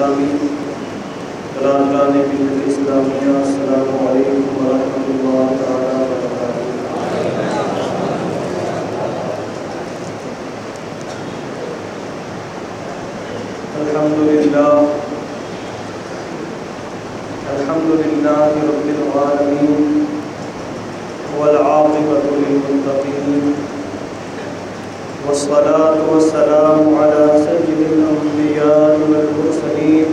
گرامی، قرارگاہ ملت اسلامیہ، السلام علیکم ورحمۃ اللہ تعالیٰ وبرکاتہ۔ الحمد للہ رب العالمین والعاقبۃ للمتقین والصلاة والسلام علی سید الانبیاء والمرسلین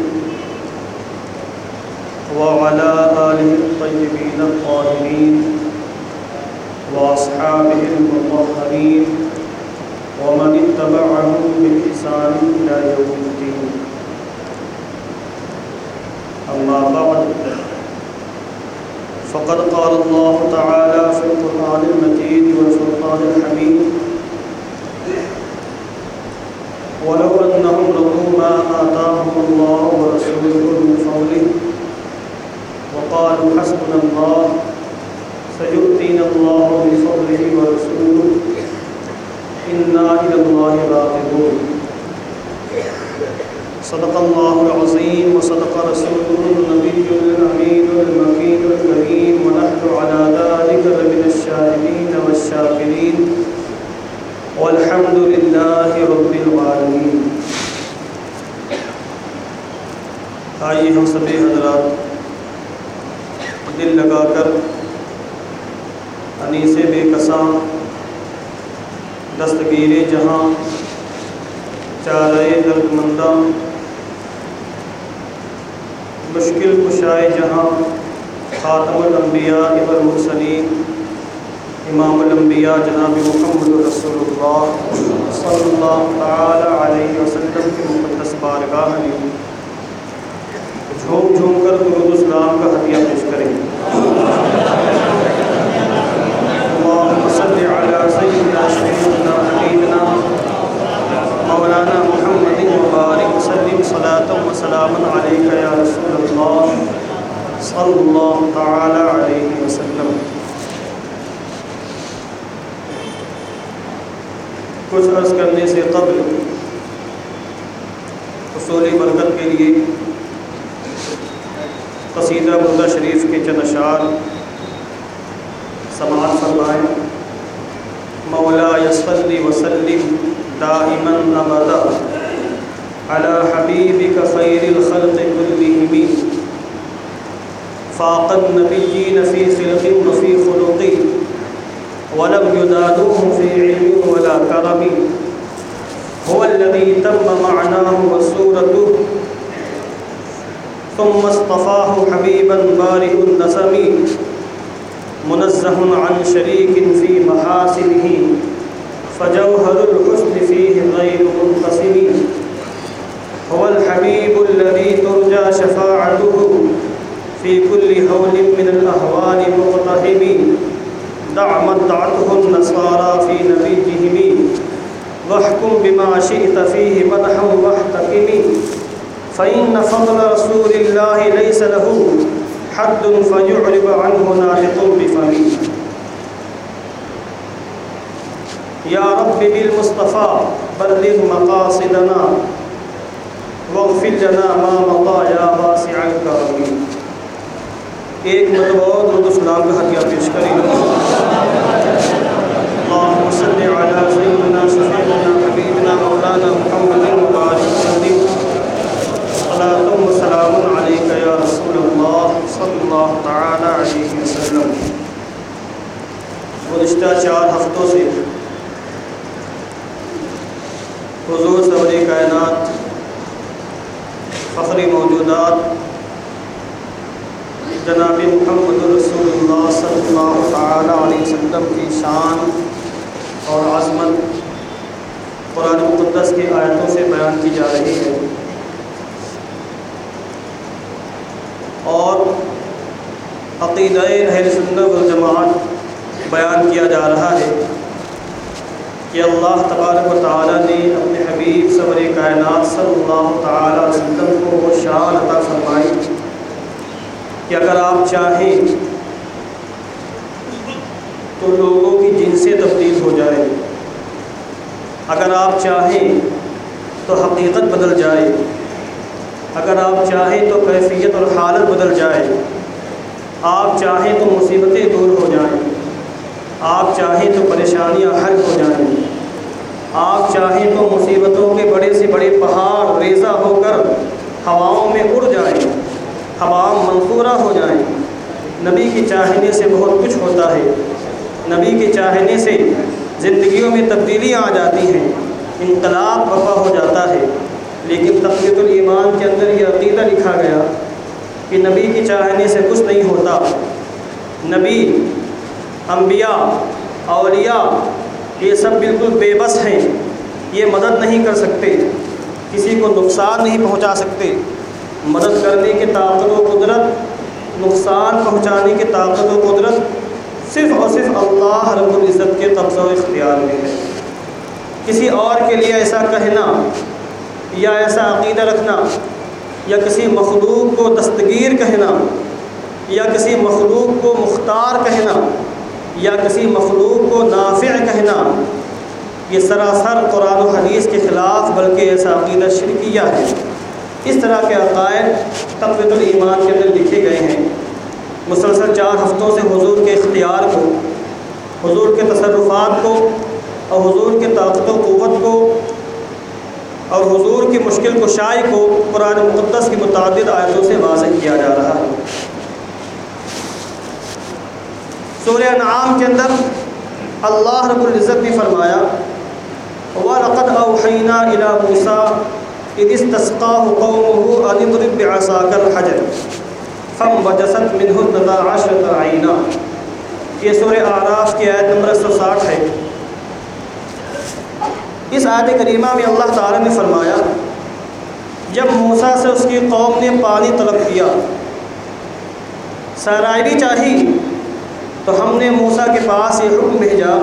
وعلی آلہ الطیبین الطاہرین واصحابہ المطہرین ومن اتبعهم بإحسان إلى يوم الدين۔ أما بعد فقد قال الله تعالى في القرآن المجيد والفرقان الحميد: ولو أنهم رضوا ما آتاهم الله ورسوله من فضله وقالوا حسبنا الله سيؤتينا الله من فضله ورسوله إنا إلى الله راغبون۔ صدق الله العظيم وصدق رسوله النبي الأمين المكين الكريم، ونحن على ذلك لمن الشاهدين والشاكرين والحمد لله رب العالمين۔ آئیے ہم سبھی حضرات دل لگا کر انیس بے کساں دستگیر جہاں چارۂ دردمنداں مشکل کشائے جہاں خاتم الانبیاء والمرسلین امام الانبیاء جناب محمد رسول اللہ صلی اللہ تعالی علیہ وسلم کی مقدس بارگاہ میں جھوم جھوم کر درود و سلام کا ہدیہ پیش کریں۔ اللہم صلی علی سیدنا سیدنا حبیبنا مولانا محمد مبارک وسلم صلاۃ و سلام علیک یا رسول اللہ صلی اللہ تعالی علیہ وسلم۔ کچھ عرض کرنے سے قبل حصول برکت کے لیے قصیدہ بردہ شریف کے چند اشعار سماعت فرمائیں۔ مولاي صل وسلم دائما ابدا على حبيبك خير الخلق كلهم فاق النبيين في خلق وفي خلق ولم يدانوه في علم ولا كرم هو الذي تم معناه وصورته ثم اصطفاه حبيبا بارئ النسم منزه عن شريك في محاسنه فجوهر الحسن فيه غير منقسم هو الحبيب الذي ترجى شفاعته في كل هول من الأهوال مقتحم دع مدعته النصارى في نبيهم واحكم بما شئت فيه مدحا واحتكم فإن فضل رسول الله ليس له حد فيعرب عنه ناطق بفمه یا رب بالمصطفیٰ بلغ مقاصدنا واغفر لنا ما مضى یا واسع الکرم۔ ایک مرتبہ درود و سلام کا ہدیہ پیش کریں۔ اللہم صلی علی سیدنا شفیعنا حبیبنا مولانا محمد مبارک وسلم صلاۃ و سلام علیک یا رسول اللہ صلی اللہ تعالی علیہ وسلم۔ گزشتہ 4 ہفتوں سے حضور سرور کائنات فخر موجودات جناب محمد رسول اللہ صلی اللہ تعالی علیہ وسلم کی شان اور عظمت قرآن مقدس کی آیتوں سے بیان کی جا رہی ہے، اور عقیدہ اہل سنت والجماعت بیان کیا جا رہا ہے کہ اللہ تبارک و تعالیٰ نے اپنے حبیب سرور کائنات صلی اللہ تعالیٰ علیہ وسلم کو وہ شان عطا فرمائی کہ اگر آپ چاہیں تو لوگوں کی جنسیں تبدیل ہو جائے، اگر آپ چاہیں تو حقیقت بدل جائے، اگر آپ چاہیں تو کیفیت اور حالت بدل جائے، آپ چاہیں تو مصیبتیں دور ہو جائیں، آپ چاہیں تو پریشانیاں حل ہو جائیں، آپ چاہیں تو مصیبتوں کے بڑے سے بڑے پہاڑ ریزہ ہو کر ہواؤں میں اڑ جائیں، ہواؤں منصورہ ہو جائیں۔ نبی کے چاہنے سے بہت کچھ ہوتا ہے، نبی کے چاہنے سے زندگیوں میں تبدیلیاں آ جاتی ہیں، انقلاب برپا ہو جاتا ہے۔ لیکن تقویۃ الایمان کے اندر یہ عقیدہ لکھا گیا کہ نبی کے چاہنے سے کچھ نہیں ہوتا۔ نبی، انبیاء، اولیاء یہ سب بالکل بے بس ہیں، یہ مدد نہیں کر سکتے، کسی کو نقصان نہیں پہنچا سکتے۔ مدد کرنے کی طاقت و قدرت، نقصان پہنچانے کی طاقت و قدرت صرف اور صرف اللہ رب العزت کے قبضہ و اختیار میں ہے۔ کسی اور کے لیے ایسا کہنا یا ایسا عقیدہ رکھنا یا کسی مخلوق کو دستگیر کہنا یا کسی مخلوق کو مختار کہنا یا کسی مخلوق کو نافع کہنا، یہ سراسر قرآن و حدیث کے خلاف، بلکہ ایسا عقیدہ شرکیہ ہے۔ اس طرح کے عقائد تقویۃ الایمان کے اندر لکھے گئے ہیں۔ مسلسل 4 ہفتوں سے حضور کے اختیار کو، حضور کے تصرفات کو اور حضور کے طاقت و قوت کو اور حضور کی مشکل کشائی کو قرآن مقدس کی متعدد آیتوں سے واضح کیا جا رہا ہے۔ سورہ انعام کے اندر اللہ رب العزت نے فرمایا وَلَقَدْ أَوْحَيْنَا إِلَى مُوسَىٰ إِذِ اسْتَسْقَاهُ قَوْمُهُ أَنِ اضْرِب بِّعَصَاكَ الْحَجَرَ فَانبَجَسَتْ مِنْهُ 12 عَيْنًا۔ یہ سورہ اعراف کی آیت نمبر 160 ہے۔ اس آیت کریمہ میں اللہ تعالیٰ نے فرمایا جب موسیٰ سے اس کی قوم نے پانی طلب کیا، صحرائیی چاہی، تو ہم نے موسیٰ کے پاس یہ حکم بھیجا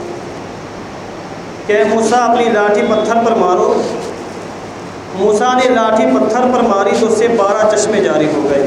کہ موسیٰ اپنی لاٹھی پتھر پر مارو۔ موسیٰ نے لاٹھی پتھر پر ماری تو اس سے 12 چشمے جاری ہو گئے۔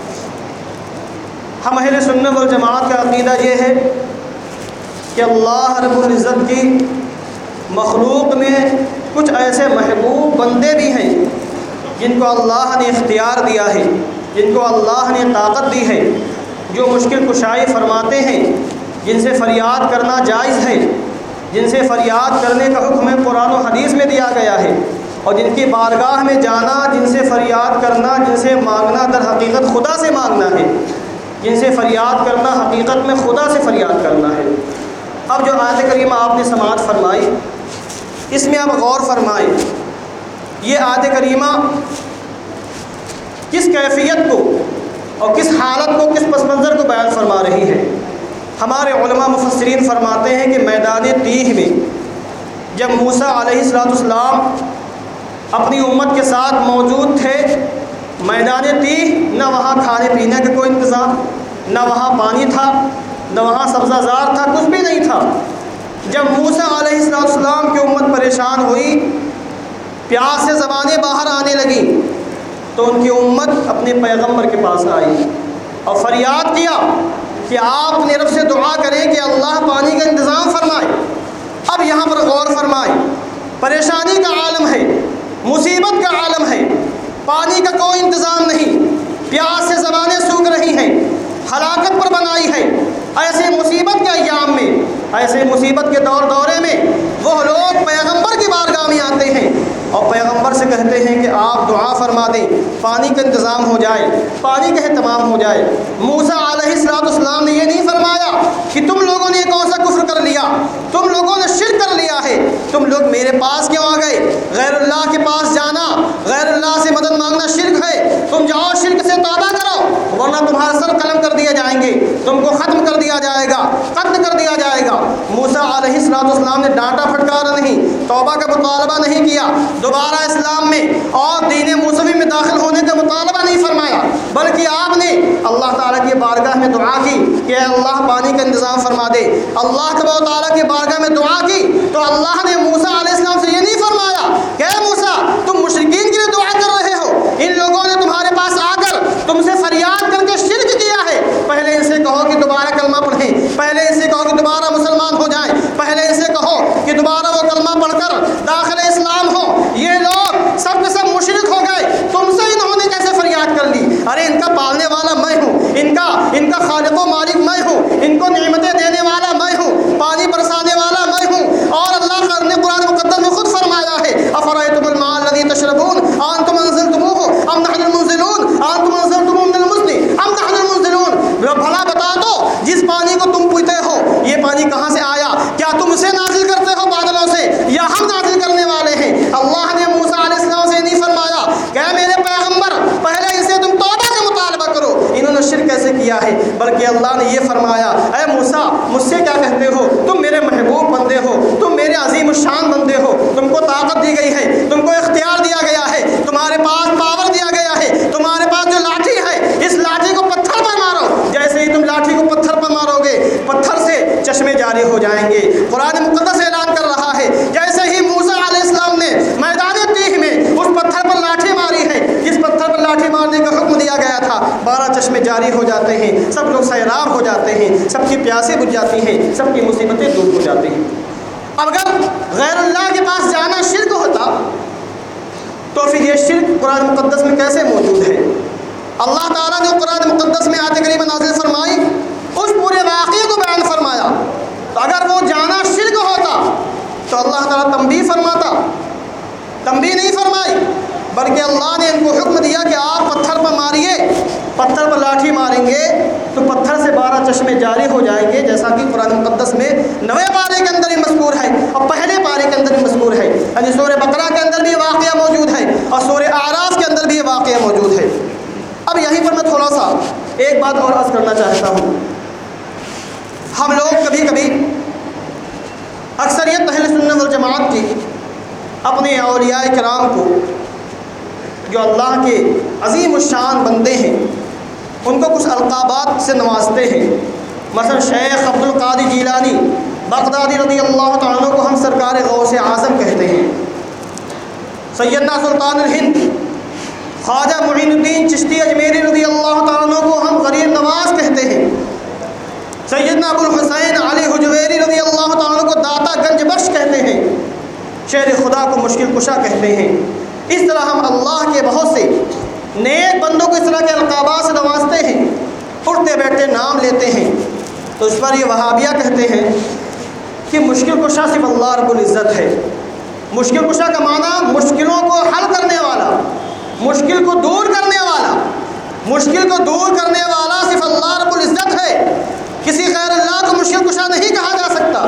ہم اہل سنت والجماعت کا عقیدہ یہ ہے کہ اللہ رب العزت کی مخلوق میں کچھ ایسے محبوب بندے بھی ہیں جن کو اللہ نے اختیار دیا ہے، جن کو اللہ نے طاقت دی ہے، جو مشکل کشائی فرماتے ہیں، جن سے فریاد کرنا جائز ہے، جن سے فریاد کرنے کا حکم قرآن و حدیث میں دیا گیا ہے، اور جن کی بارگاہ میں جانا، جن سے فریاد کرنا، جن سے مانگنا در حقیقت خدا سے مانگنا ہے، جن سے فریاد کرنا حقیقت میں خدا سے فریاد کرنا ہے۔ اب جو آیت کریمہ آپ نے سماعت فرمائی، اس میں آپ غور فرمائیں، یہ آیت کریمہ کس کیفیت کو اور کس حالت کو، کس پس منظر کو بیان فرما رہی ہے۔ ہمارے علماء مفسرین فرماتے ہیں کہ میدان تیہ میں جب موسیٰ علیہ السلام اپنی امت کے ساتھ موجود تھے، میدان تیہ نہ وہاں کھانے پینے کا کوئی انتظام، نہ وہاں پانی تھا، نہ وہاں سبزہ زار تھا، کچھ بھی نہیں تھا۔ جب موسیٰ علیہ السلام کی امت پریشان ہوئی، پیاس سے زبانیں باہر آنے لگیں، تو ان کی امت اپنے پیغمبر کے پاس آئی اور فریاد کیا کہ آپ اپنے رب سے دعا کریں کہ اللہ پانی کا انتظام فرمائے۔ اب یہاں پر غور فرمائیں، پریشانی کا عالم ہے، مصیبت کا عالم ہے، پانی کا کوئی انتظام نہیں، پیاس سے زبانیں سوکھ رہی ہیں، ہلاکت پر بنائی ہے۔ ایسے مصیبت کے ایام میں، ایسے مصیبت کے دورے میں وہ لوگ پیغمبر کی بارگاہ میں آتے ہیں اور پیغمبر سے کہتے ہیں کہ آپ دعا فرما دیں، پانی کا انتظام ہو جائے، پانی کا اہتمام ہو جائے۔ موسیٰ علیہ السلام نے یہ نہیں فرمایا کہ تم لوگوں نے کون سا کفر کر لیا، تم لوگوں نے شرک کر لیا ہے، تم لوگ میرے پاس کیوں آ گئے؟ غیر اللہ کے پاس جانا، غیر اللہ سے مدد مانگنا شرک ہے، تم جاؤ شرک سے توبہ کرو ورنہ تمہارا سر قلم کر دیے جائیں گے، تم کو ختم کر دیا جائے گا، قتل کر دیا جائے گا۔ موسیٰ علیہ السلام نے ڈانٹا پھٹکارا نہیں، توبہ کا مطالبہ نہیں کیا، دوبارہ اسلام میں اور دین موسوی میں داخل ہونے کا مطالبہ نہیں فرمایا، بلکہ آپ نے اللہ تعالیٰ کی بارگاہ میں دعا کی کہ اے اللہ پانی کا انتظام فرما دے۔ اللہ تبارک و تعالیٰ کی بارگاہ میں دعا کی تو اللہ نے موسیٰ علیہ السلام سے یہ نہیں فرمایا کہ اے موسیٰ تم مشرکین کے لیے دعا کر رہے ہو، ان لوگوں نے تمہارے پاس آ کر تم سے فریاد کر کے شرک کیا ہے، پہلے ان سے کہو کہ دوبارہ کلمہ پڑھیں، پہلے ان سے کہو کہ دوبارہ مسلمان ہو جائیں، پہلے ان سے کہو کہ دوبارہ وہ کلمہ پڑھ کر داخل اسلام ہو۔ یہ لوگ سب کے سب مشرک ہو گئے، تم سے انہوں نے اللہ نے یہ فرمایا اے موسیٰ مجھ سے کیا کہتے ہو، تم میرے محبوب بندے ہو، تم میرے عظیم الشان بندے ہو، تم کو طاقت دی گئی ہے، تم کو اختیار دیا گیا ہے، تمہارے پاس پاور دیا گیا ہے، تمہارے پاس جو لاٹھی ہے اس لاٹھی کو پتھر پر مارو، جیسے ہی تم لاٹھی کو پتھر پر مارو گے پتھر سے چشمے جاری ہو جائیں گے۔ قرآن مقدس اعلان کر رہا ہے جیسے ہی موسیٰ علیہ السلام نے میدان تیہ میں اس پتھر پر لاٹھی ماری ہے، جس پتھر پر لاٹھی مارنے کا حکم دیا گیا تھا، 12 چشمے جاری ہو جاتے ہیں، سب لوگ سیراب ہو جاتے ہیں، سب کی پیاسیں بجھ جاتی ہیں، سب کی مصیبتیں دور ہو جاتی ہیں۔ اب اگر غیر اللہ کے پاس جانا شرک ہوتا تو پھر یہ شرک قرآن مقدس میں کیسے موجود ہے؟ اللہ تعالیٰ نے قرآن مقدس میں آیت کریمہ نازل فرمائی، اس پورے واقعے کو بیان فرمایا، تو اگر وہ جانا شرک ہوتا تو اللہ تعالیٰ تنبیہ فرماتا، تنبیہ نہیں فرمائی، بلکہ اللہ نے ان کو حکم دیا کہ آپ پتھر پر ماریے، پتھر پر لاٹھی ماریں گے تو پتھر سے 12 چشمے جاری ہو جائیں گے، جیسا کہ قرآن مقدس میں 9ویں پارے کے اندر ہی مذکور ہے اور پہلے پارے کے اندر ہی مذکور ہے، یعنی سورہ بقرہ کے اندر بھی یہ واقعہ موجود ہے اور سورہ اعراف کے اندر بھی یہ واقعہ موجود ہے۔ اب یہیں پر میں تھوڑا سا ایک بات اور عرض کرنا چاہتا ہوں۔ ہم لوگ کبھی کبھی اکثریت اہل سنت والجماعت کی اپنے اولیاء کرام کو جو اللہ کے عظیم الشان بندے ہیں ان کو کچھ القابات سے نوازتے ہیں، مثلا شیخ عبد القادر جیلانی بغدادی رضی اللہ تعالیٰ عنہ کو ہم سرکار غوث اعظم کہتے ہیں، سیدنا سلطان الہند خواجہ معین الدین چشتی اجمیری رضی اللہ تعالیٰ عنہ کو ہم غریب نواز کہتے ہیں، سیدنا ابو الحسین علی حجویری رضی اللہ تعالیٰ عنہ کو داتا گنج بخش کہتے ہیں، شیر خدا کو مشکل کشا کہتے ہیں۔ اس طرح ہم اللہ کے بہت سے نیک بندوں کو اس طرح کے القابات سے نوازتے ہیں، اٹھتے بیٹھتے نام لیتے ہیں، تو اس پر یہ وہابیہ کہتے ہیں کہ مشکل کشا صرف اللہ رب العزت ہے۔ مشکل کشا کا معنی مشکلوں کو حل کرنے والا، مشکل کو دور کرنے والا، مشکل کو دور کرنے والا صرف اللہ رب العزت ہے، کسی غیر اللہ کو مشکل کشا نہیں کہا جا سکتا۔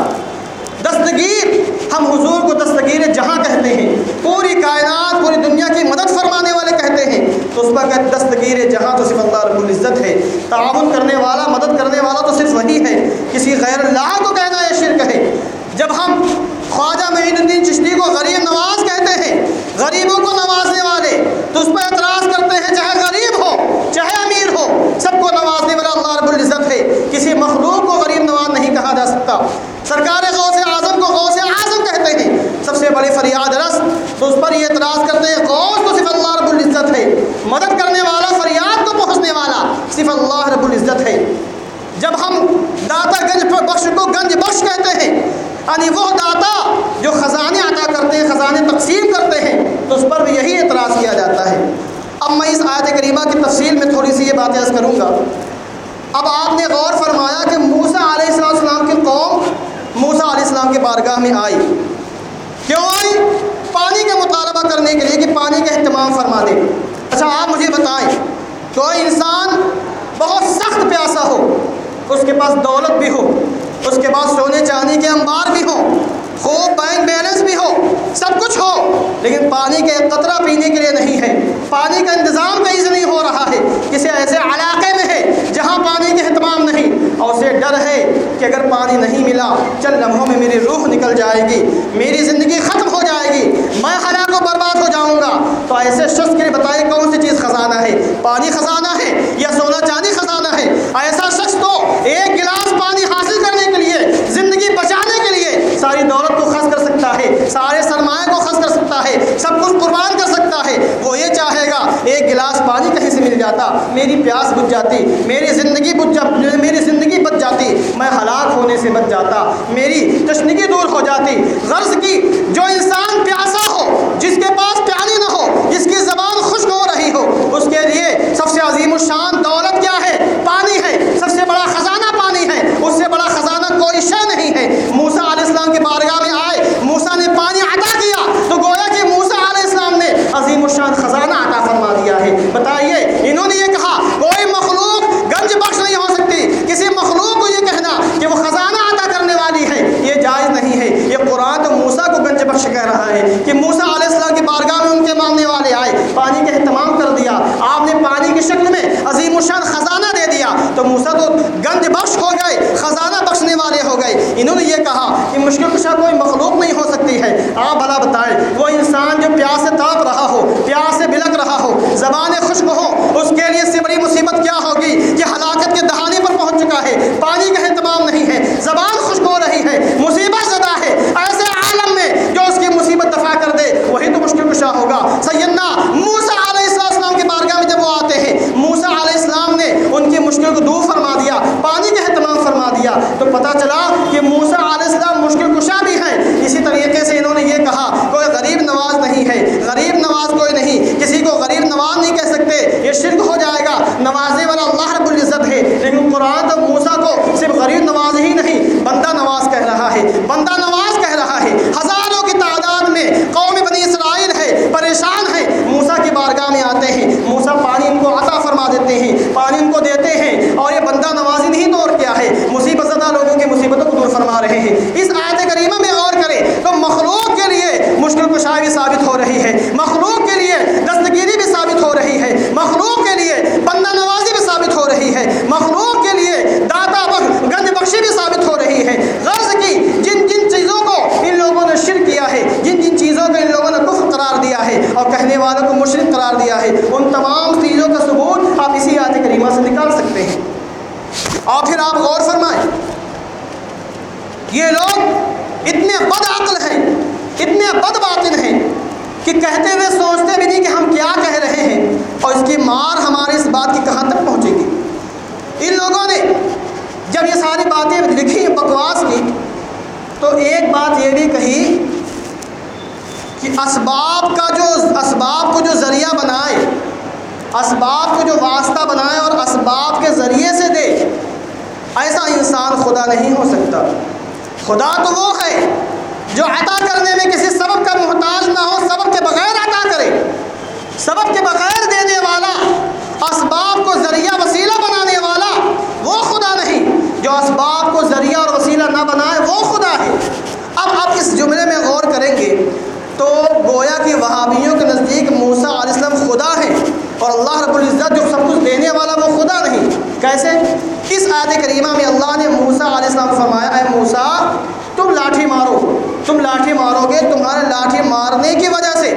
دستگیر ہم حضور کو دستگیر جہاں کہتے ہیں، پوری کائنات پوری دنیا کی مدد فرمانے والے کہتے ہیں، تو اس پر کہتے دستگیر جہاں تو صرف اللہ رب العزت ہے، تعاون کرنے والا مدد کرنے والا تو صرف وہی ہے، کسی غیر اللہ کو کہنا یہ شرک ہے۔ جب ہم خواجہ معین الدین چشتی کو غریب نواز کہتے ہیں، غریبوں کو نوازنے والے، تو اس پر اعتراض کرتے ہیں چاہے غریب ہو چاہے امیر ہو سب کو نوازنے والا اللہ رب العزت ہے، کسی مخلوق کو غریب نواز نہیں کہا جا سکتا۔ سرکار غوث اعظم کو غوث اعظم کہتے ہیں، سب سے بڑی فریاد رس، تو اس پر یہ اعتراض کرتے ہیں غوث تو صرف اللہ رب العزت ہے، مدد کرنے والا فریاد کو پہنچنے والا صرف اللہ رب العزت ہے۔ جب ہم داتا گنج بخش کو گنج بخش کہتے ہیں، یعنی وہ داتا جو خزانے عطا کرتے ہیں، خزانے تقسیم کرتے ہیں، تو اس پر بھی یہی اعتراض کیا جاتا ہے۔ اب میں اس آیت کریمہ کی تفصیل میں تھوڑی سی یہ باتیں عرض کروں گا۔ اب آپ نے غور فرمایا کہ موسیٰ علیہ السلام کی قوم موسیٰ علیہ السلام کے بارگاہ میں آئی، کیوں آئی؟ پانی کا مطالبہ کرنے کے لیے کہ پانی کا اہتمام فرما دیں۔ اچھا آپ مجھے بتائیں، کوئی انسان بہت سخت پیاسا ہو، اس کے پاس دولت بھی ہو، اس کے پاس سونے چاندی کے انبار بھی ہوں، خوب بینک بیلنس بھی ہو، سب کچھ ہو، لیکن پانی کا ایک قطرہ پینے کے لیے نہیں ہے، پانی کا انتظام کہیں سے نہیں ہو رہا ہے، کسی ایسے علاقے میں ہے جہاں پانی کا اہتمام نہیں، اور اسے ڈر ہے کہ اگر پانی نہیں ملا چند لمحوں میں میری روح نکل جائے گی، میری زندگی ختم ہو جائے گی، میں ہلاک و برباد ہو جاؤں گا، تو ایسے شخص کے لیے بتائیں کون سی چیز خزانہ ہے؟ پانی خزانہ ہے یا سونا چاندی خزانہ ہے؟ ایسا شخص تو ایک گلاس پانی حاصل کرنے کے لیے، زندگی بچانے کے لیے ساری دولت کو خرچ کر سکتا ہے، سارے سرمایہ کو خرچ کر سکتا ہے، سب کچھ قربان کر سکتا ہے۔ وہ یہ چاہے گا ایک گلاس پانی کہیں سے مل جاتا، میری پیاس بجھ جاتی، میری زندگی بچ جاتی، میں ہلاک ہونے سے بچ جاتا، میری تشنگی دور ہو جاتی۔ غرض کی جو انسان پیاسا ہو، جس کے پاس پانی نہ ہو، جس کی زبان خشک ہو رہی ہو، اس کے لیے سب سے عظیم الشان دولت کیا ہے؟ پانی ہے، سب سے بڑا خزانہ پانی ہے، اس سے بڑا خزانہ کوئی شے نہیں ہے۔ موسیٰ علیہ السلام کے بارگاہ میں آئے، موسیٰ نے پانی عطا کیا، تو گویا کہ موسیٰ علیہ السلام نے عظیم الشان خزانہ عطا فرما دیا ہے۔ بتائیے انہوں نے یہ کہا کوئی مخلوق گنج بخش نہیں ہو سکتی، کسی مخلوق کو یہ کہنا کہ وہ خزانہ عطا کرنے والی ہے یہ جائز نہیں ہے۔ یہ قرآن تو موسیٰ کو گنج بخش کہہ رہا ہے کہ موسیٰ علیہ السلام کی بارگاہ میں ان کے ماننے والے آئے، پانی کا اہتمام کر دیا، آپ نے پانی کی شکل میں عظیم الشان خزانہ دے دیا، تو موسیٰ تو گنج نوازنے والا اللہ رب العزت ہے، لیکن قرآن تو موسیٰ کو صرف غریب نواز ہی نہیں بندہ نواز کہہ رہا ہے، بندہ نواز کہہ رہا ہے۔ ہزاروں کی تعداد میں قوم بنی اسرائیل ہے، پریشان ہے، موسیٰ کی بارگاہ میں آتے ہیں، موسیٰ پانی ان کو عطا فرما دیتے ہیں، پانی ان کو دیتے ہیں، اور یہ بندہ نوازی نہیں تو اور کیا ہے، مصیبت زدہ لوگوں کی مصیبتوں کو دور فرما رہے ہیں۔ اس آیت کریمہ میں غور کریں تو مخلوق کے لیے مشکل کشائی بھی ثابت ہو رہی ہے، مخلوق کے لیے دستگیری بھی ثابت ہو رہی ہے، مخلوق کے لیے بندہ نوازی بھی ثابت ہو رہی ہے، مخلوق کے لیے داتا گنج بخشی بھی ثابت ہو رہی ہے۔ غرض کی جن جن چیزوں کو ان لوگوں نے شرک کیا ہے، جن جن چیزوں کو ان لوگوں نے کفر قرار دیا ہے اور کہنے والوں کو مشرک قرار دیا ہے، ان تمام چیزوں کا ثبوت آپ اسی آیت کریمہ سے نکال سکتے ہیں۔ اور پھر آپ غور فرمائیں، یہ لوگ اتنے بد عقل ہیں، اتنے بد باطن ہیں کہ کہتے ہوئے سوچتے بھی نہیں کہ ہم کیا کہہ رہے ہیں اور اس کی مار ہماری اس بات کی کہاں تک پہنچے گی۔ ان لوگوں نے جب یہ ساری باتیں لکھی بکواس کی تو ایک بات یہ بھی کہی کہ اسباب کو جو ذریعہ بنائے، اسباب کو جو واسطہ بنائے اور اسباب کے ذریعے سے دے، ایسا انسان خدا نہیں ہو سکتا۔ خدا تو وہ ہے جو عطا کرنے میں کسی سبب کا محتاج نہ ہو، سبب کے بغیر عطا کرے، سبب کے بغیر دینے والا، اسباب کو ذریعہ وسیلہ بنانے والا وہ خدا نہیں، جو اسباب کو ذریعہ اور وسیلہ نہ بنائے وہ خدا ہے۔ اب اس جملے میں غور کریں گے تو گویا کہ وہابیوں کے نزدیک موسیٰ علیہ السلام خدا ہیں اور اللہ رب العزت جو سب کچھ دینے والا وہ خدا نہیں۔ کیسے؟ اس آیت کریمہ میں اللہ نے موسیٰ علیہ السلام کو فرمایا، اے موسیٰ تم لاٹھی مارو، تم لاٹھی مارو گے، تمہارے لاٹھی مارنے کی وجہ سے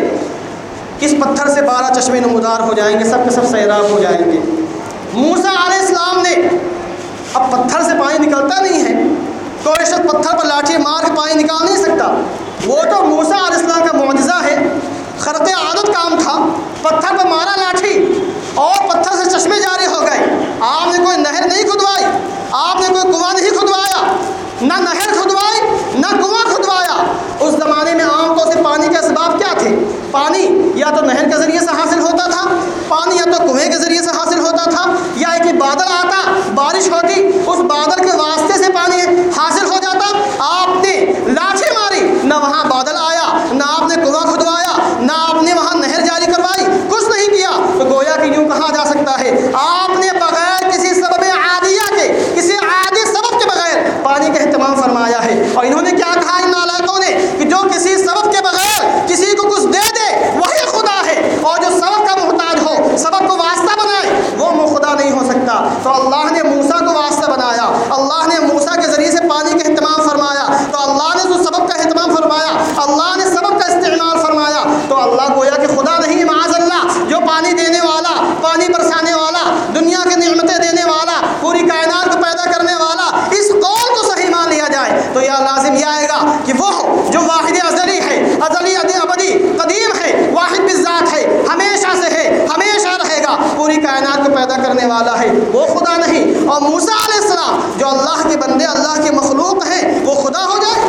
اس پتھر سے 12 چشمے نمودار ہو جائیں گے، سب کے سب سیراب ہو جائیں گے۔ موسیٰ علیہ السلام نے اب پتھر سے پانی نکلتا نہیں ہے، کوئی شخص پتھر پر لاٹھی مار کے پانی نکال نہیں سکتا، وہ تو موسیٰ علیہ السلام کا معجزہ ہے، خرق عادت کام تھا، پتھر پر مارا لاٹھی اور پتھر سے چشمے جاری ہو گئے۔ آپ نے کوئی نہر نہیں کھدوائی، آپ نے کوئی کنواں نہیں کھدوایا، نہ نہر کھدوائی نہ کنواں کھدوایا۔ اس زمانے میں عام طور سے پانی کے اسباب کیا تھے؟ پانی یا تو نہر کے ذریعے سے حاصل ہوتا تھا، پانی یا تو کنویں کے ذریعے سے حاصل ہوتا تھا، یا ایک بادل آتا، بارش ہوتی، اس بادل کے واسطے سے پانی حاصل ہو جاتا۔ آپ نے لاٹھی ماری، نہ وہاں بادل آیا، نہ آپ نے کنواں کھدوایا، نہ آپ نے وہاں نہر جاری کروائی، کچھ نہیں کیا۔ تو گویا کہ یوں کہا جا سکتا ہے آپ نے بغیر کسی سبب عادیہ کے، کسی عادی سبب کے بغیر پانی کا اہتمام فرمایا ہے۔ اور انہوں نے کیا کہا ان نالائقوں نے کہ جو کسی سبب کے بغیر کسی کو کچھ دے دے وہی خدا ہے، اور جو سبب کا محتاج ہو، سبب کو واسطہ بنائے، وہ خدا نہیں ہو سکتا۔ تو اللہ نے موسیٰ کو واسطہ بنایا، اللہ نے موسیٰ کے ذریعے سے پانی کا اہتمام فرمایا، تو اللہ نے جو سبب کا اہتمام فرمایا، اللہ نے سبب کا استعمال فرمایا، تو اللہ گویا کہ خدا نہیں، معاذ اللہ، جو پانی دینے والا، پانی برسانے والا، دنیا کی نعمتیں دینے والا، پوری کائنات کو پیدا کرنے والا، اس قول کو صحیح مان لیا جائے تو یہ لازم یہ آئے گا کہ وہ جو واحد ازلی ہے، ازلی ابدی قدیم ہے، واحد بالذات ہے، ہمیشہ سے ہے، ہمیشہ رہے گا، پوری کائنات کو پیدا کرنے والا ہے، وہ خدا نہیں۔ اور موسیٰ علیہ السلام جو اللہ کے بندے، اللہ کے مخلوق ہیں، وہ خدا ہو جائے؟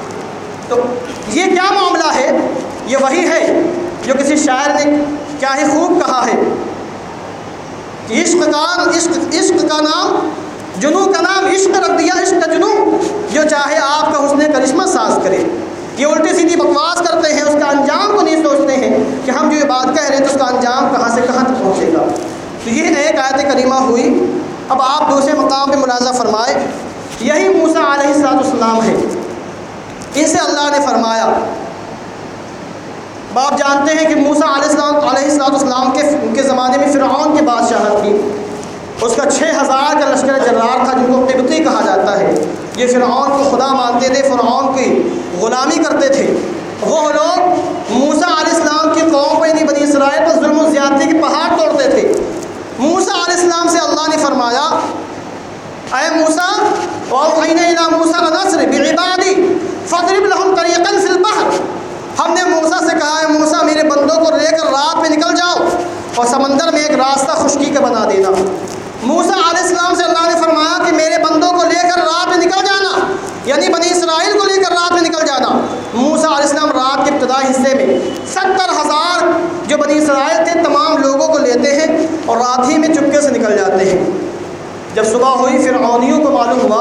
تو یہ کیا معاملہ ہے؟ یہ وہی ہے جو کسی شاعر نے کیا ہی خوب کہا ہے کہ عشق کا نام، جنوں کا نام عشق رکھ دیا، عشق کا جنوں، جو چاہے آپ کا حسن کرشمہ ساز کرے۔ یہ الٹی سیدھی بکواس کرتے ہیں، اس کا انجام کو نہیں سوچتے ہیں کہ ہم جو یہ بات کہہ رہے ہیں تو اس کا انجام کہاں سے کہاں تک پہنچے گا۔ تو یہ ایک آیت کریمہ ہوئی۔ اب آپ دوسرے مقام پہ ملاحظہ فرمائے، یہی موسیٰ علیہ السلام ہے، ان سے اللہ نے فرمایا، آپ جانتے ہیں کہ موسیٰ علیہ السلام کے زمانے میں فرعون کی بادشاہت تھی، اس کا 6000 کا لشکر جرار تھا جن کو قبطی کہا جاتا ہے۔ یہ فرعون کو خدا مانتے تھے، فرعون کی غلامی کرتے تھے۔ وہ لوگ موسیٰ علیہ السلام کی قوم پر، یعنی بنی اسرائیل پر ظلم و زیادتی کے پہاڑ توڑتے تھے۔ موسیٰ علیہ السلام سے اللہ نے فرمایا، اے موسیٰ وَأَوْحَيْنَا إِلَىٰ مُوسَىٰ أَنْ أَسْرِ بِعِبَادِي فَاضْرِبْ لَهُمْ طَرِيقًا فِي الْبَحْرِ، ہم نے موسیٰ سے کہا ہے موسیٰ میرے بندوں کو لے کر رات میں نکل جاؤ اور سمندر میں ایک راستہ خشکی کا بنا دینا۔ موسیٰ علیہ السلام سے اللہ نے فرمایا کہ میرے بندوں کو لے کر رات میں نکل جانا، یعنی بنی اسرائیل کو لے کر رات میں نکل جانا۔ موسیٰ علیہ السلام رات کے ابتدائی حصے میں 70,000 جو بنی اسرائیل تھے تمام لوگوں کو لیتے ہیں، اور رات ہی میں چپکے سے نکل جاتے ہیں۔ جب صبح ہوئی فرعونیوں کو معلوم ہوا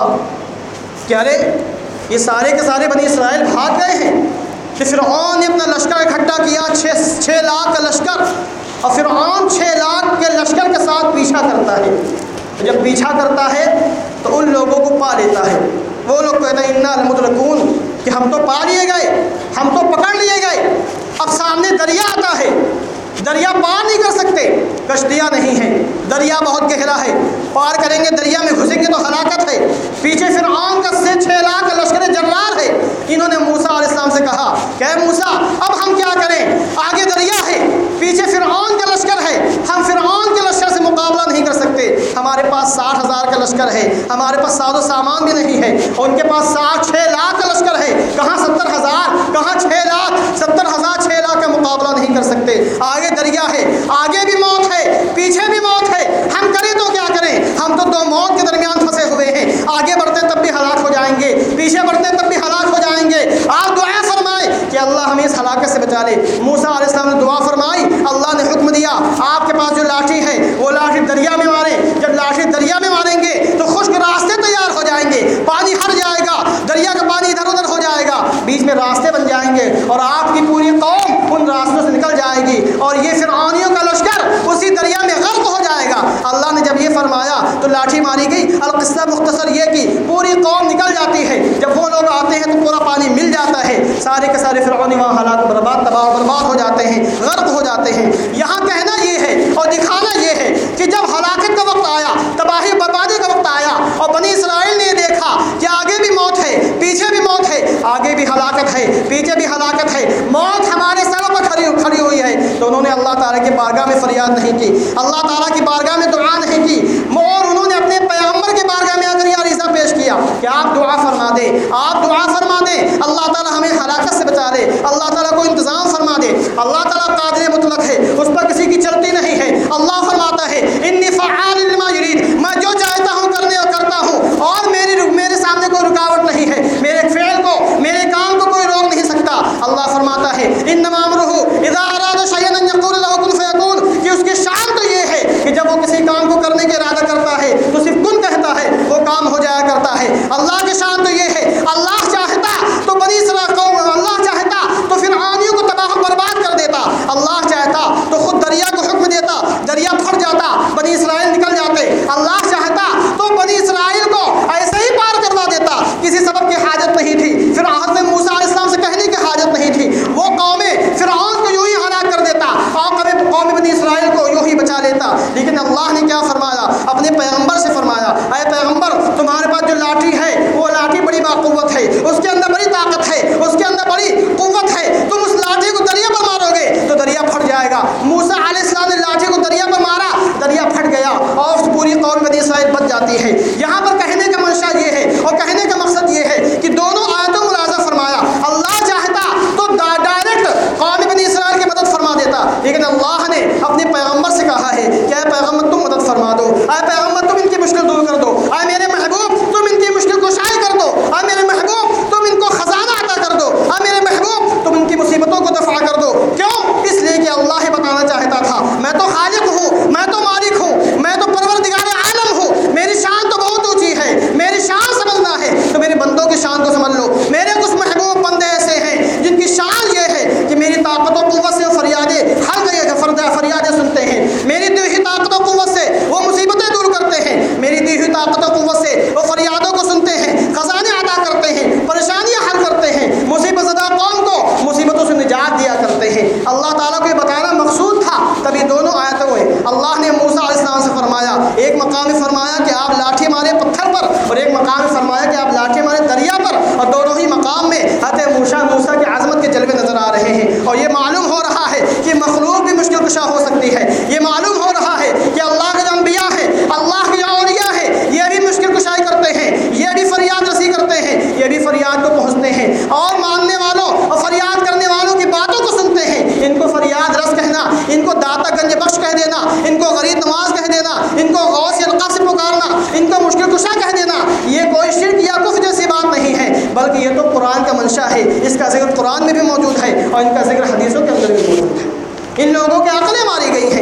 کہ ارے یہ سارے کے سارے بنی اسرائیل بھاگ گئے ہیں، کہ فرعون نے اپنا لشکر اکٹھا کیا 6 لاکھ کا لشکر، اور فرعون 6 لاکھ کے لشکر کے ساتھ پیچھا کرتا ہے۔ جب پیچھا کرتا ہے تو ان لوگوں کو پا لیتا ہے۔ وہ لوگ کہتے ہیں انا لمدرکون، کہ ہم تو پا لیے گئے، ہم تو پکڑ لیے گئے۔ اب سامنے دریا آتا ہے، دریا پار نہیں کر سکتے، کشتیاں نہیں ہیں، دریا بہت گہرا ہے، پار کریں گے دریا میں گھسیں گے تو ہلاکت ہے۔ پیچھے فرعون کا 6 لاکھ کا لشکر جرار ہے۔ انہوں نے موسیٰ علیہ السلام سے کہا کہ اے موسیٰ اب ہم کیا کریں، آگے دریا ہے، پیچھے فرعون کا لشکر ہے، ہم فرعون کے لشکر سے مقابلہ نہیں کر سکتے، ہمارے پاس 60,000 کا لشکر ہے، ہمارے پاس ساز و سامان بھی نہیں ہے، اور ان کے پاس 6 لاکھ کا لشکر ہے، کہاں 70,000 کہاں 6 لاکھ، 70,000 6 لاکھ کا مقابلہ نہیں کر سکتے۔ آگے دریا ہے، آگے بھی موت ہے، پیچھے بھی موت ہے، ہم کریں تو کیا کریں، ہم تو 2 موت کے درمیان پھنسے ہوئے ہیں، آگے بڑھتے تب بھی ہلاک ہو جائیں گے، پیچھے بڑھتے تب بھی ہلاک ہو جائیں گے۔ آپ دعا فرمائیں کہ اللہ ہمیں اس ہلاکت سے بچا لے۔ موسیٰ علیہ السلام نے دعا فرمائی، اللہ نے حکم دیا آپ کے پاس جو لاٹھی ہے وہ لاٹھی دریا میں ماریں۔ جب لاٹھی دریا میں ماریں گے تو خشک راستے تیار ہو جائیں گے، پانی ہٹ جائے گا، دریا کا پانی ادھر ادھر ہو جائے گا، بیچ میں راستے بن جائیں گے، اور آپ کی پوری قوم ان راستوں سے نکل جائے گی، اور یہ فرعونیوں کا لشکر اسی دریا میں غرق ہو جائے گا۔ اللہ نے جب یہ فرمایا تو لاٹھی ماری گئی۔ القصہ مختصر یہ کہ پوری قوم نکل جاتی ہے، جب وہ لوگ آتے ہیں تو پورا پانی مل جاتا ہے، سارے کے سارے فرعونی وہاں ہلاک برباد تباہ و برباد ہو جاتے ہیں، غرق ہو جاتے ہیں۔ یہاں کہنا یہ ہے اور دکھانا یہ ہے کہ جب ہلاکت کا وقت آیا، تباہی بربادی کا وقت آیا، اور بنی اسرائیل نے دیکھا کہ آگے بھی موت ہے، پیچھے بھی موت ہے، آگے بھی ہلاکت ہے، پیچھے بھی ہلاکت ہے، موت ہمارے سروں پر کھڑی ہوئی ہے، تو انہوں نے اللہ تعالیٰ کی بارگاہ میں فریاد نہیں کی، اللہ تعالیٰ کی بارگاہ میں دعا نہیں کی، اور انہوں نے اپنے پیغمبر کی بارگاہ میں آ کر یہ عریضہ پیش کیا کہ آپ دعا فرما دیں، آپ دعا فرما دیں، اللہ تعالیٰ ہمیں ہلاکت سے بچا دے، اللہ تعالیٰ کو انتظام فرما دے۔ اللہ تعالیٰ قادر مطلق ہے، اس پر کسی کی چلتی نہیں ہے۔ اللہ فرماتا ہے انی فعال لما یرید، میں جو چاہتا ہوں کرنے اور کرتا ہوں، اور میرے سامنے کوئی رکاوٹ نہیں ہے، میرے فعل کو، میرے کام کو کوئی روک نہیں سکتا۔ اللہ فرماتا ہے انما امرہ اذا اراد شیئا ان یقول له کن فیکون، کہ اس کی شان تو یہ ہے کہ جب وہ کسی کام کو کرنے کا ارادہ کرتا ہے تو صرف کن کہتا ہے، وہ کام ہو جایا کرتا ہے۔ اللہ کی شان تو یہ ہے، اللہ چاہتا تو بنی اسرائیل قوم، اللہ چاہتا تو فرعونیوں کو تباہ و برباد کر دیتا، اللہ چاہتا تو خود دریا کو حکم دیتا، دریا پھٹ جاتا، بنی اسرائیل نکل جاتے، اللہ چاہتا تو بنی اسرائیل کو ایسے ہی پار کروا دیتا، کسی سبب کی حاجت نہیں تھی، پھر حضرت موسیٰ علیہ السلام سے کہنے کی حاجت نہیں تھی، وہ قومیں فرعون کو یوں ہی ہلاک کر دیتا، اور قوم بنی اسرائیل کو یوں ہی بچا لیتا۔ لیکن اللہ نے کیا فرمایا، اپنے پیغمبر سے فرمایا اے پیغمبر تمہارے پاس جو لاٹھی ہے وہ لاٹھی بڑی باقوت ہے، اس کے اندر بڑی طاقت ہے، اس کے اندر بڑی قوت ہے، تم اس لاٹھی کو دریا پر مارو گے تو دریا پھٹ جائے گا۔ موسیٰ علیہ السلام نے لاٹھی کو دریا پر مارا، دریا پھٹ گیا، اور پوری قوم بنی اسرائیل بچ جاتی ہے۔ یہاں پر کہنے کا منشا یہ ہے اور کہنے کا مقصد یہ ہے کہ دونوں آیتوں ملاحظہ فرمایا، اللہ چاہتا تو ڈائریکٹ قوم بنی اسرائیل کی مدد فرما دیتا، لیکن اللہ نے اپنے پیغمبر سے کہا ہے کہ اے پیغمبر تم مدد فرما دو، اے پیغمبر تم ان کی مشکل دور کر دو، اے میرے محبوب تم ان کی مشکل کشائی کر دو، اے میرے محبوب تم ان کو خزانہ عطا کر دو، اے میرے محبوب تم ان کی مصیبتوں کو دفع کر دو۔ کیوں؟ اس لیے کہ اللہ ہی بتانا چاہتا تھا میں تو خالق ہوں، میں تو مالک ہوں، میں تو پروردگار عالم ہوں، میری شان تو بہت اونچی ہے، میری شان سمجھنا ہے تو میرے بندوں کی شان کو سمجھ لو۔ میرے کچھ محبوب بندے ایسے ہیں جن کی شان یہ ہے کہ میری طاقت و قوت سے فریادیں فریادیں سنتے ہیں، میری دی ہوئی طاقت و قوت سے وہ مصیبتیں دور کرتے ہیں، میری دی ہوئی طاقت و قوت سے وہ فریادوں کو سنتے ہیں، خزانے عطا کرتے ہیں، پریشانیاں حل کرتے ہیں، مصیبت زدہ قوم کو مصیبتوں سے نجات دیا کرتے ہیں۔ اللہ تعالیٰ کو یہ بتانا مقصود تھا، تبھی دونوں آیتوں میں اللہ نے موسیٰ علیہ السلام سے فرمایا، ایک مقام میں فرمایا کہ آپ لاٹھی مارے پتھر پر، اور ایک مقام میں فرمایا کہ آپ لاٹھی مارے دریا پر، اور دونوں ہی مقام میں حضرت موسیٰ کی عظمت کے جلوے نظر آ رہے ہیں، اور یہ معلوم ہو رہا ہے کہ مخلوق بھی مشکل کشا ہو سکتی ہے، یہ معلوم ہو رہا ہے کہ اللہ کے جو انبیاء ہیں، اللہ کے جو اولیاء ہیں، یہ بھی مشکل کشائی کرتے ہیں، یہ بھی فریاد رسی کرتے ہیں، یہ بھی فریاد کو پہنچتے ہیں، اور ماننے والوں اور فریاد کرنے والوں کی باتوں کو سنتے ہیں۔ ان کو فریاد رس کہنا، ان کو داتا گنج بخش کہہ دینا، ان کو غریب نواز کہہ دینا، ان کو غوث القاف سے پکارنا، ان کو مشکل کشا کہہ دینا، یہ کوئی شرک یا کفر جیسی بات نہیں ہے، بلکہ یہ تو قرآن کا منشا ہے، اس کا ذکر قرآن میں بھی موجود ہے اور ان کا ذکر حدیثوں کے اندر بھی موجود ہے۔ ان لوگوں کی عقلیں ماری گئی ہیں،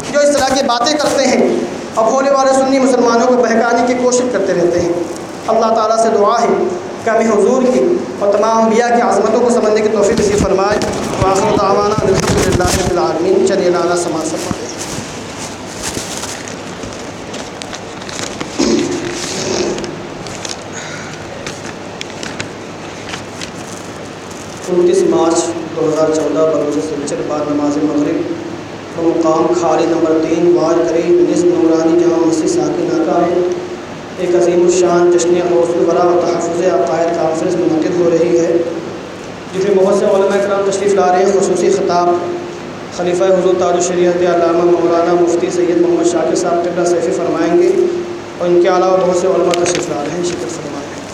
جو اس طرح کی باتیں کرتے ہیں اور بھولے والے سنی مسلمانوں کو بہکانے کی کوشش کرتے رہتے ہیں۔ اللہ تعالیٰ سے دعا ہے کہ ہمیں حضور کی اور تمام انبیاء کی عظمتوں کو سمجھنے کی توفیق نصیب فرمائے۔ وآخر دعوانا الحمدللہ رب العالمین۔ چلیے لانا سماعت فرمائیں۔ 29 مارچ 2014 بروز سنچر بعد نماز مغرب مقام کھاڑی نمبر 3 وارڈ قریب نصف نورانی جامع مسجد ساکی ناکہ میں ایک عظیم الشان جشن غوث الورا و تحفظ عقائد کانفرنس منعقد ہو رہی ہے، جس میں بہت سے علماء کرام تشریف لا رہے ہیں۔ خصوصی خطاب خلیفہ حضور تاج الشریعت علامہ مولانا مفتی سید محمد شاکر صاحب قبلہ سیفی فرمائیں گے، اور ان کے علاوہ بہت سے علماء تشریف لا رہے ہیں، شرکت فرمائیں۔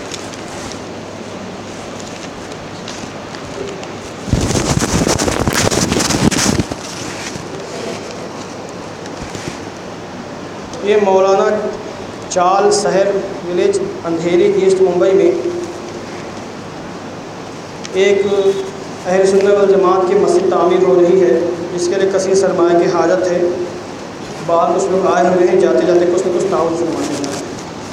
یہ مولانا چال سہر ولیج اندھیری ایسٹ ممبئی میں ایک اہل سنت والجماعت کی مسجد تعمیر ہو رہی ہے، جس کے لیے کثیر سرمایہ کی حاجت ہے۔ باہر کچھ لوگ آئے ہوئے ہیں، جاتے جاتے کچھ نہ کچھ تعاون فرمائے جا رہے ہیں۔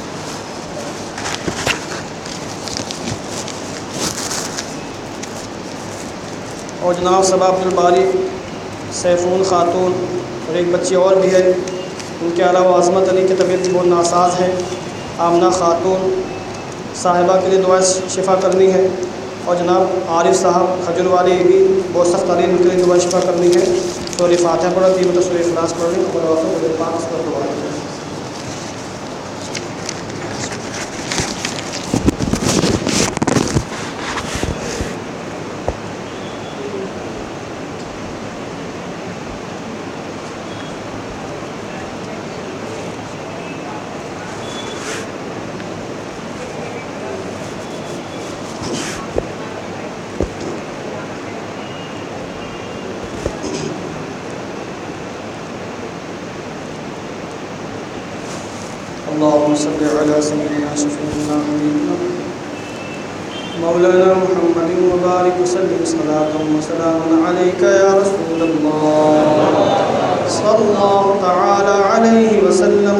اور جناب صبا عبدالباری سیفون خاتون اور ایک بچی اور بھی ہے، ان کے علاوہ عظمت علی کی طبیعت بہت ناساز ہے، آمنہ خاتون صاحبہ کے لیے دعا شفا کرنی ہے، اور جناب عارف صاحب کھجور والے بھی بہت سخت تعلیم کے لیے دعا شفا کرنی ہے۔ سورہ فاتحہ پڑھا، تین سورہ اخلاص پڑھ رہی اور وقت پاک اس پر دعا کریں۔ اللهم صل على سيدنا شفيعنا حبيبنا مولانا محمد وبارك وسلم صلاة وسلاما عليك يا رسول الله صلى الله تعالى عليه وسلم۔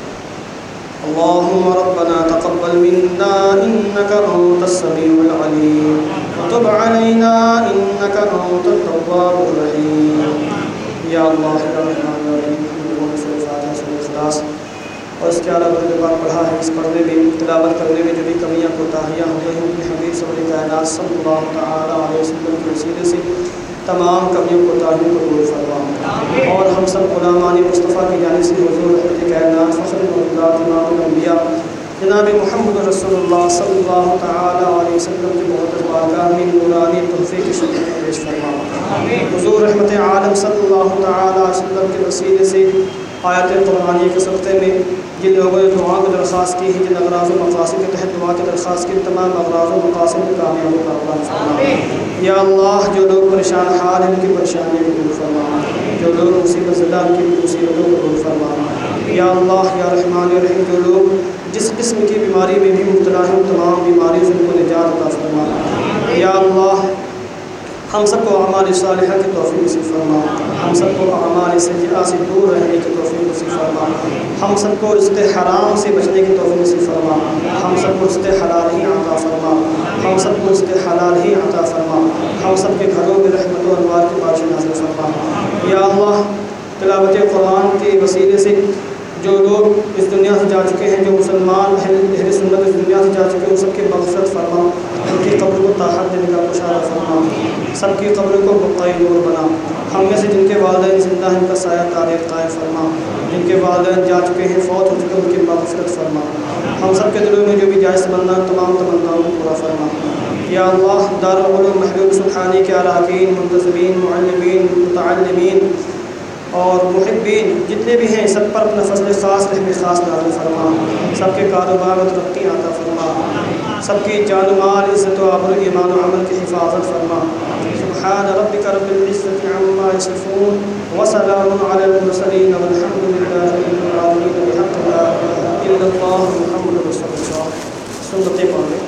اللهم ربنا تقبل منا إنك أنت السميع العليم وتب علينا إنك أنت التواب الرحيم۔ یا اللہ یا رحمان یا رحیم، سورہ فاتحہ سورہ اخلاص اور اس کے علاوہ جو بات پڑھا ہے، اس پڑھنے میں تلاوت کرنے میں جو بھی کمیاں کوتاہیاں ہو گئی ہیں، اپنے حبیب صلی کائنات صلی اللہ تعالیٰ علیہ وسلم کے وسیلے سے تمام کمیوں کوتاہیوں کو دور فرما، اور ہم سب غلامان مصطفیٰ کی جانب سے حضور رحمت کائنات فخر الموجودات امام الانبیاء جناب محمد رسول اللہ صلی اللہ تعالیٰ علیہ وسلم کی مقدس بارگاہ میں نورانی تحفے کی شکر پیش فرما۔ حضور رحمت عالم صلی اللہ تعالیٰ علیہ وسلم کے وسیلے سے آیت قرآنیہ کے صدقے میں جن لوگوں نے دعا کی درخواست کی ہے، جن اغراض و مقاصد کے تحت دعا کی درخواست کی، تمام اغراض و مقاصد میں کامیابی کا عطا فرما۔ یا اللہ، جو لوگ پریشان حال ہیں ان کی پریشانیوں کو دور فرما، جو لوگ مصیبت زدہ ان کی مصیبتوں کو دور فرما۔ یا اللہ یا رحمان یا رحیم، جو لوگ جس قسم کی بیماری میں بھی مبتلا ہیں، تمام بیماریوں سے ان کو نجات عطا فرما۔ یا اللہ، ہم سب کو اعمال صالحہ کی توفیق نصیب فرما، ہم سب کو اعمال سیئہ سے دور رہنے کی توفیق نصیب فرما، ہم سب کو رزق حرام سے بچنے کی توفیق نصیب فرما، ہم سب کو رزق حلال ہی عطا فرما، ہم سب کو رزق حلال ہی عطا فرما، ہم سب کے گھروں میں رحمت و انوار کی بارش نازل فرما۔ یا اللہ، تلاوت قرآن کے وسیلے سے جو لوگ اس دنیا سے جا چکے ہیں، جو مسلمان اہل سنت اس دنیا سے جا چکے ہیں، ان سب کی مغفرت فرما، ان کی قبر کو طاقت دینے کا اشارہ فرما، سب کی قبر کو بقائے نور بنا۔ ہم میں سے جن کے والدین زندہ ہیں، ان کا سایہ تاریخ قائم فرما، جن کے والدین جا چکے ہیں، فوت ہو چکے ہیں، ان کی مغفرت فرما۔ ہم سب کے دلوں میں جو بھی جائز تمنا، تمام تمناؤں کو پورا فرما۔ یا اللہ، دارالعلوم محلول سبحانی کے اراکین، منتظمین، معلمین، متعلمین اور محبین جتنے بھی ہیں، سب پر اپنا فضل خاص رحم خاص نازل فرما، سب کے کاروبار میں ترقی عطا فرما، سب کی جان و مال، عزت و آبرو، ایمان و عمل کی حفاظت فرما۔ سبحان ربک رب العزۃ عما یصفون وسلام علی المرسلین والحمد للہ رب العالمین۔ بحق لا الہ الا اللہ محمد رسول اللہ۔ سنتیں پڑھ لیں۔